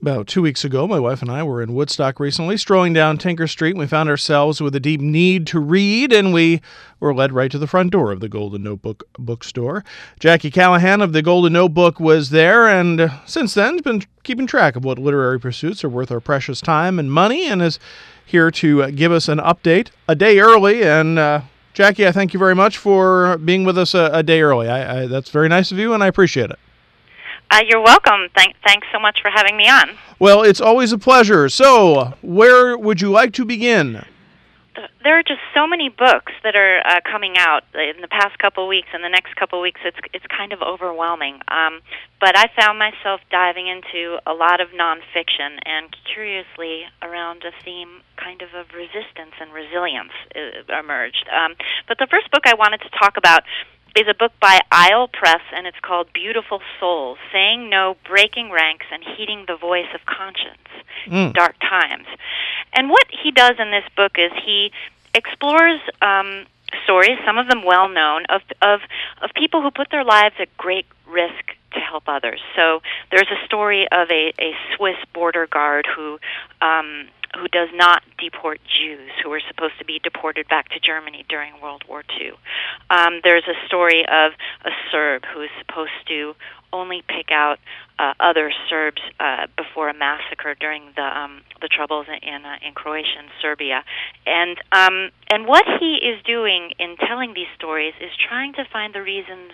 About 2 weeks ago, my wife and I were in Woodstock recently, strolling down Tinker Street, and we found ourselves with a deep need to read, and we were led right to the front door of the Golden Notebook bookstore. Jackie Callahan of the Golden Notebook was there, and since then has been keeping track of what literary pursuits are worth our precious time and money, and is here to give us an update a day early. And Jackie, I thank you very much for being with us a day early. That's very nice of you, and I appreciate it. You're welcome. Thanks so much for having me on. Well, it's always a pleasure. So, where would you like to begin? There are just so many books that are coming out in the past couple of weeks, and the next couple of weeks it's kind of overwhelming. But I found myself diving into a lot of nonfiction, and curiously around a theme kind of resistance and resilience emerged. But the first book I wanted to talk about is a book by Isle Press, and it's called Beautiful Souls, Saying No, Breaking Ranks, and Heeding the Voice of Conscience, Dark Times. And what he does in this book is he explores stories, some of them well-known, of people who put their lives at great risk to help others. So there's a story of a Swiss border guard who does not deport Jews who were supposed to be deported back to Germany during World War II. There's a story of a Serb who is supposed to only pick out other Serbs before a massacre during the troubles in Croatia and Serbia. And what he is doing in telling these stories is trying to find the reasons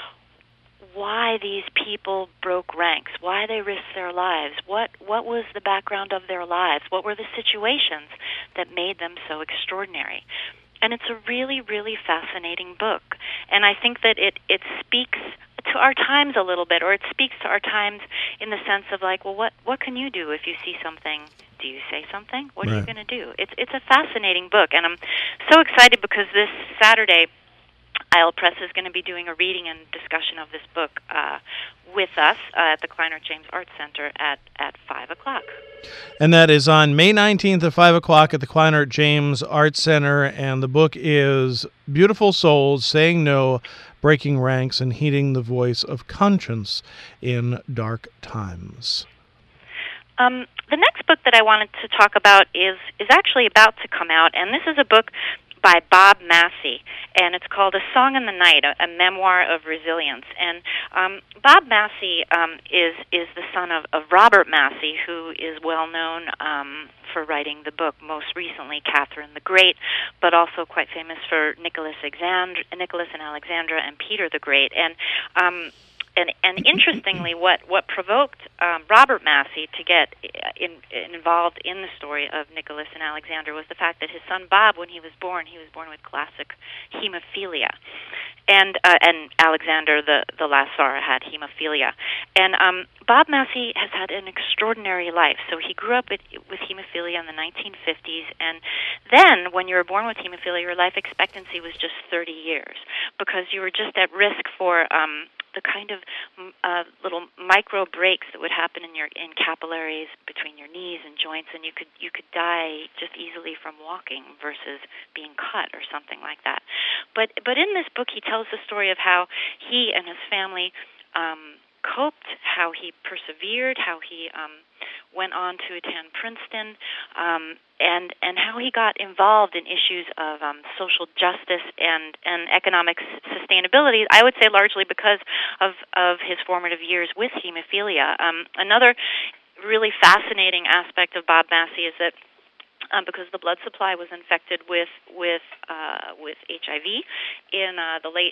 why these people broke ranks, why they risked their lives, what was the background of their lives, what were the situations that made them so extraordinary. And it's a really, really fascinating book. And I think that it speaks to our times a little bit, or it speaks to our times in the sense of like, well, what can you do if you see something? Do you say something? What are you going to do? It's a fascinating book, and I'm so excited because this Saturday, Isle Press is going to be doing a reading and discussion of this book with us at the Kleiner James Arts Center at 5 o'clock. And that is on May 19th at 5 o'clock at the Kleiner James Arts Center, and the book is Beautiful Souls, Saying No, Breaking Ranks, and Heeding the Voice of Conscience in Dark Times. The next book that I wanted to talk about is actually about to come out, and this is a book by Bob Massey, and it's called A Song in the Night, a memoir of resilience. And Bob Massey is the son of Robert Massey, who is well known for writing the book, most recently Catherine the Great, but also quite famous for Nicholas and Alexandra and Peter the Great. And interestingly, what provoked Robert Massey to get involved in the story of Nicholas and Alexandra was the fact that his son Bob, when he was born with classic hemophilia, and Alexander the last Tsar had hemophilia, and Bob Massey has had an extraordinary life. So he grew up with hemophilia in the 1950s, and then when you were born with hemophilia, your life expectancy was just 30 years because you were just at risk for the kind of little micro breaks that would happen in capillaries between your knees and joints, and you could die just easily from walking versus being cut or something like that. But in this book, he tells the story of how he and his family coped, how he persevered, how he went on to attend Princeton, and how he got involved in issues of social justice and economic sustainability, I would say largely because of his formative years with hemophilia. Another really fascinating aspect of Bob Massey is that because the blood supply was infected with HIV in the late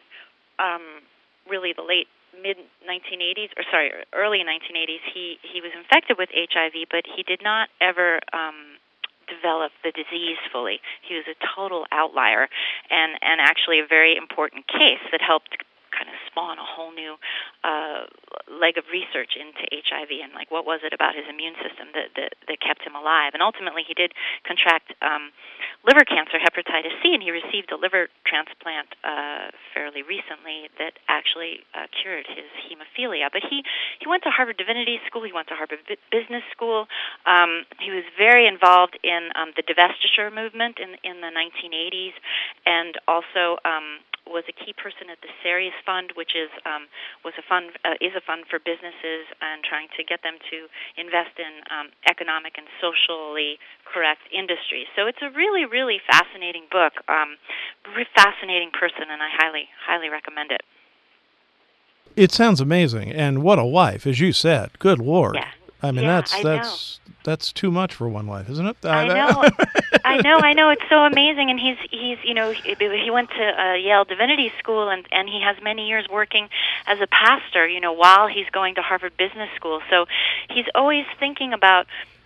mid-1980s, early 1980s, he was infected with HIV, but he did not ever develop the disease fully. He was a total outlier, and actually a very important case that helped kind of spawn a whole new leg of research into HIV and like what was it about his immune system that kept him alive. And ultimately he did contract liver cancer, hepatitis C, and he received a liver transplant fairly recently that actually cured his hemophilia. But he went to Harvard Divinity School, he went to Harvard Business School. He was very involved in the divestiture movement in the 1980s, and also was a key person at the Ceres Fund, which is a fund for businesses and trying to get them to invest in economic and socially correct industries. So it's a really, really fascinating book, fascinating person, and I highly recommend it. It sounds amazing, and what a life, as you said. Good Lord. Yeah. I mean, yeah, that's too much for one life, isn't it? I know. I know. It's so amazing, and he's he went to Yale Divinity School, and he has many years working as a pastor, while he's going to Harvard Business School. So he's always thinking about,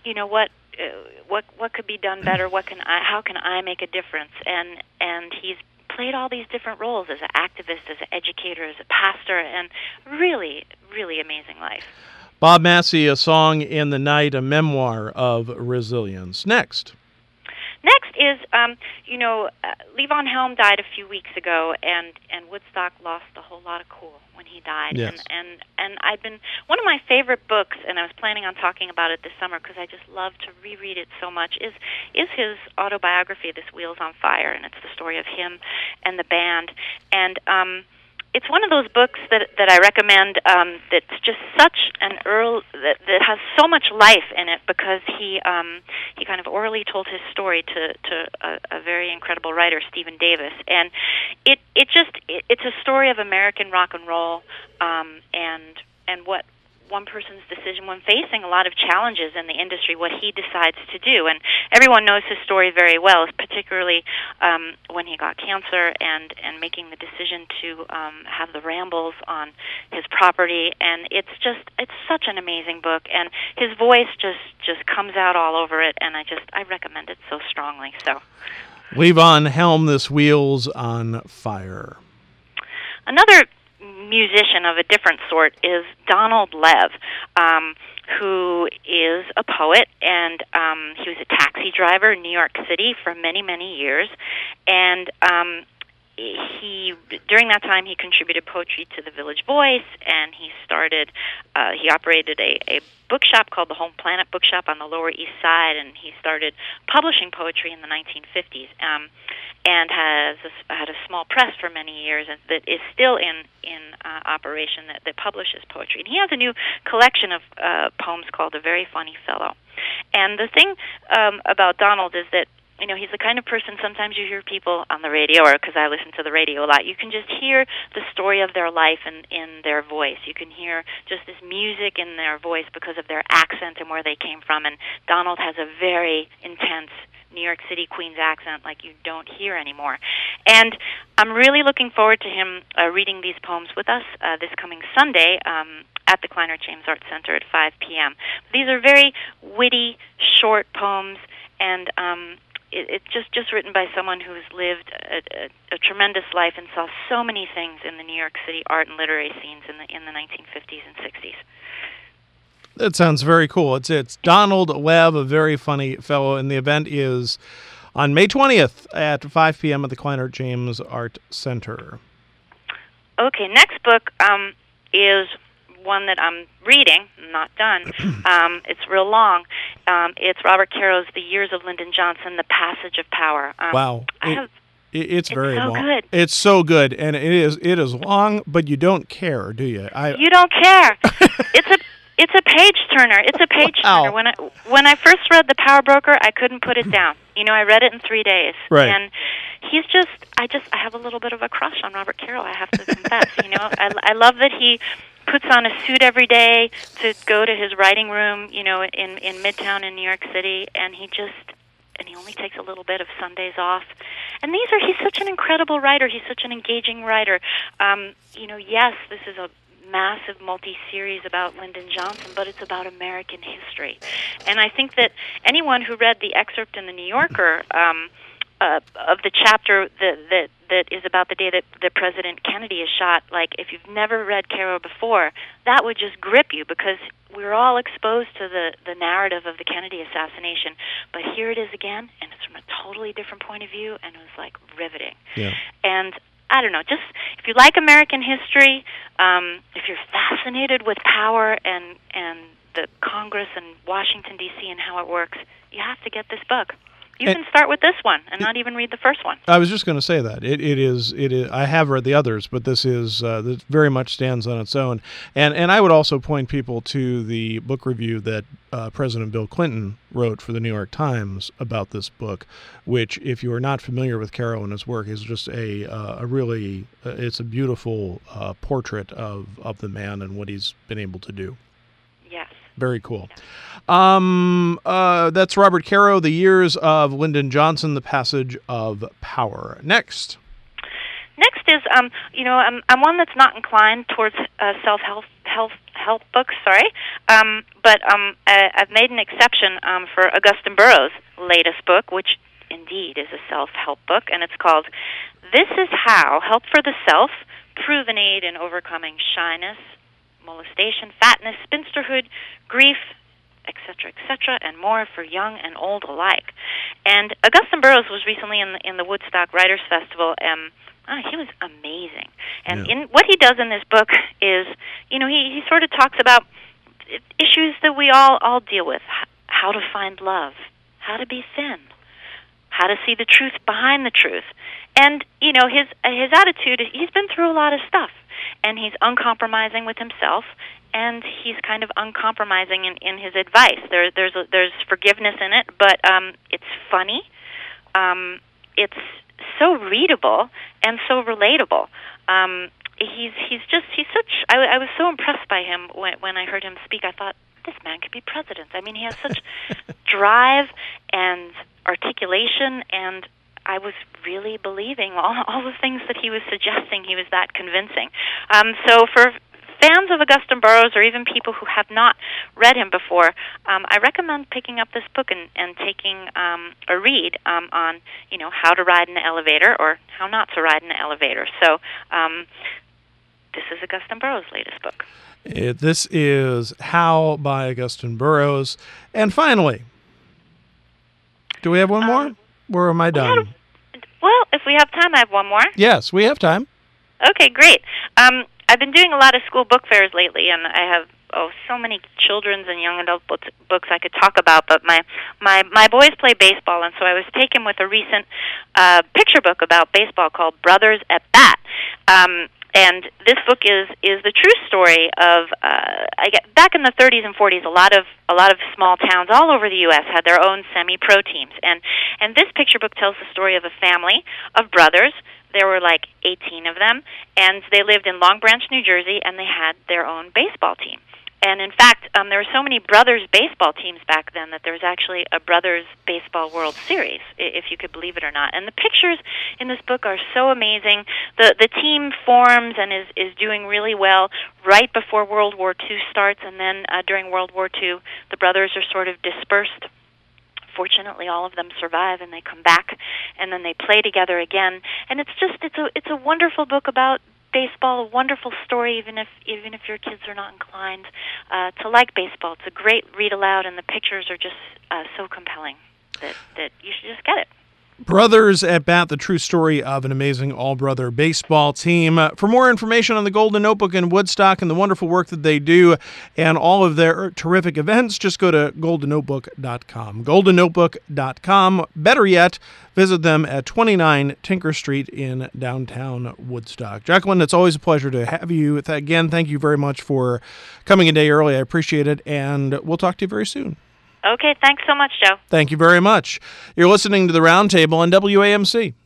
what could be done better? How can I make a difference? And he's played all these different roles as an activist, as an educator, as a pastor, and really, really amazing life. Bob Massey, A Song in the Night, a memoir of resilience. Next is, Levon Helm died a few weeks ago, and Woodstock lost a whole lot of cool when he died. Yes. And I've been, one of my favorite books, and I was planning on talking about it this summer because I just love to reread it so much, is his autobiography, This Wheels on Fire, and it's the story of him and the band. And it's one of those books that I recommend that's just such an that has so much life in it because he kind of orally told his story to a very incredible writer, Stephen Davis, and it's a story of American rock and roll and what one person's decision when facing a lot of challenges in the industry, what he decides to do. And everyone knows his story very well, particularly when he got cancer and making the decision to have the Rambles on his property. And it's such an amazing book, and his voice just comes out all over it, and I recommend it so strongly. So, Levon Helm, This Wheels on Fire. Another musician of a different sort is Donald Lev, who is a poet, and he was a taxi driver in New York City for many, many years, and during that time he contributed poetry to the Village Voice, and he operated a bookshop called the Home Planet Bookshop on the Lower East Side, and he started publishing poetry in the 1950s, and had a small press for many years that is still in operation that publishes poetry. And he has a new collection of poems called A Very Funny Fellow. And the thing about Donald is that he's the kind of person, sometimes you hear people on the radio, or because I listen to the radio a lot, you can just hear the story of their life in their voice. You can hear just this music in their voice because of their accent and where they came from. And Donald has a very intense New York City Queens accent like you don't hear anymore. And I'm really looking forward to him reading these poems with us this coming Sunday at the Kleiner James Art Center at 5 p.m. These are very witty, short poems, and it's just written by someone who's lived a tremendous life and saw so many things in the New York City art and literary scenes in the 1950s and 60s. That sounds very cool. It's Donald Lev, A Very Funny Fellow, and the event is on May 20th at 5 p.m. at the Kleiner James Art Center. Okay, next book is one that I'm reading, not done. It's real long. It's Robert Caro's The Years of Lyndon Johnson, The Passage of Power. Wow. It's very so long. Good. It's so good, and it is long, but you don't care, do you? You don't care. It's a page turner. It's a page turner. When I first read The Power Broker, I couldn't put it down. I read it in 3 days. Right. And he's I have a little bit of a crush on Robert Caro, I have to confess. I love that he puts on a suit every day to go to his writing room, in Midtown in New York City, and he only takes a little bit of Sundays off. And he's such an incredible writer. He's such an engaging writer. Yes, this is a massive multi-series about Lyndon Johnson, but it's about American history. And I think that anyone who read the excerpt in the New Yorker of the chapter that is about the day that President Kennedy is shot, like, if you've never read Caro before, that would just grip you, because we're all exposed to the narrative of the Kennedy assassination, but here it is again, and it's from a totally different point of view, and it was like riveting. Yeah. And I don't know, just if you like American history, if you're fascinated with power and the Congress and Washington, D.C. and how it works, you have to get this book. You can start with this one and not even read the first one. I was just going to say that. It is. I have read the others, but this very much stands on its own. And I would also point people to the book review that President Bill Clinton wrote for the New York Times about this book, which, if you are not familiar with Caro and his work, is just a really it's a beautiful portrait of the man and what he's been able to do. Yes. Very cool. That's Robert Caro, The Years of Lyndon Johnson, The Passage of Power. Next is, I'm one that's not inclined towards self-help books, but I've made an exception for Augusten Burroughs' latest book, which indeed is a self-help book, and it's called This Is How, Help for the Self, Proven Aid in Overcoming Shyness, Molestation, Fatness, Spinsterhood, Grief, etc., and more for young and old alike. And Augusten Burroughs was recently in the Woodstock Writers Festival. He was amazing. And in what he does in this book is, he sort of talks about issues that we all deal with: how to find love, how to be thin, how to see the truth behind the truth. And his attitude is he's been through a lot of stuff. And he's uncompromising with himself, and he's kind of uncompromising in his advice. There's forgiveness in it, but it's funny. It's so readable and so relatable. He's such. I was so impressed by him when I heard him speak. I thought, this man could be president. I mean, he has such drive and articulation, and I was really believing all the things that he was suggesting. He was that convincing. So for fans of Augusten Burroughs, or even people who have not read him before, I recommend picking up this book and taking a read on how to ride in an elevator or how not to ride in an elevator. So this is Augusten Burroughs' latest book. This is How by Augusten Burroughs. And finally, do we have one more? Or am I done? Well, if we have time, I have one more. Yes, we have time. Okay, great. I've been doing a lot of school book fairs lately, and I have so many children's and young adult books I could talk about. But my boys play baseball, and so I was taken with a recent picture book about baseball called Brothers at Bat. And this book is the true story of back in the 30s and 40s. A lot of small towns all over the U.S. had their own semi-pro teams, and this picture book tells the story of a family of brothers. There were like 18 of them, and they lived in Long Branch, New Jersey, and they had their own baseball team. And in fact, there were so many brothers baseball teams back then that there was actually a Brothers Baseball World Series, if you could believe it or not. And the pictures in this book are so amazing. The team forms and is doing really well right before World War II starts, and then during World War II, the brothers are sort of dispersed. Fortunately, all of them survive, and they come back, and then they play together again. And it's a wonderful book about baseball, a wonderful story, even if your kids are not inclined to like baseball. It's a great read aloud, and the pictures are just so compelling that you should just get it. Brothers at Bat, the true story of an amazing all-brother baseball team. For more information on the Golden Notebook in Woodstock and the wonderful work that they do and all of their terrific events, just go to goldennotebook.com. goldennotebook.com. Better yet, visit them at 29 Tinker Street in downtown Woodstock. Jacqueline, it's always a pleasure to have you. Again, thank you very much for coming a day early. I appreciate it, and we'll talk to you very soon. Okay, thanks so much, Joe. Thank you very much. You're listening to The Roundtable on WAMC.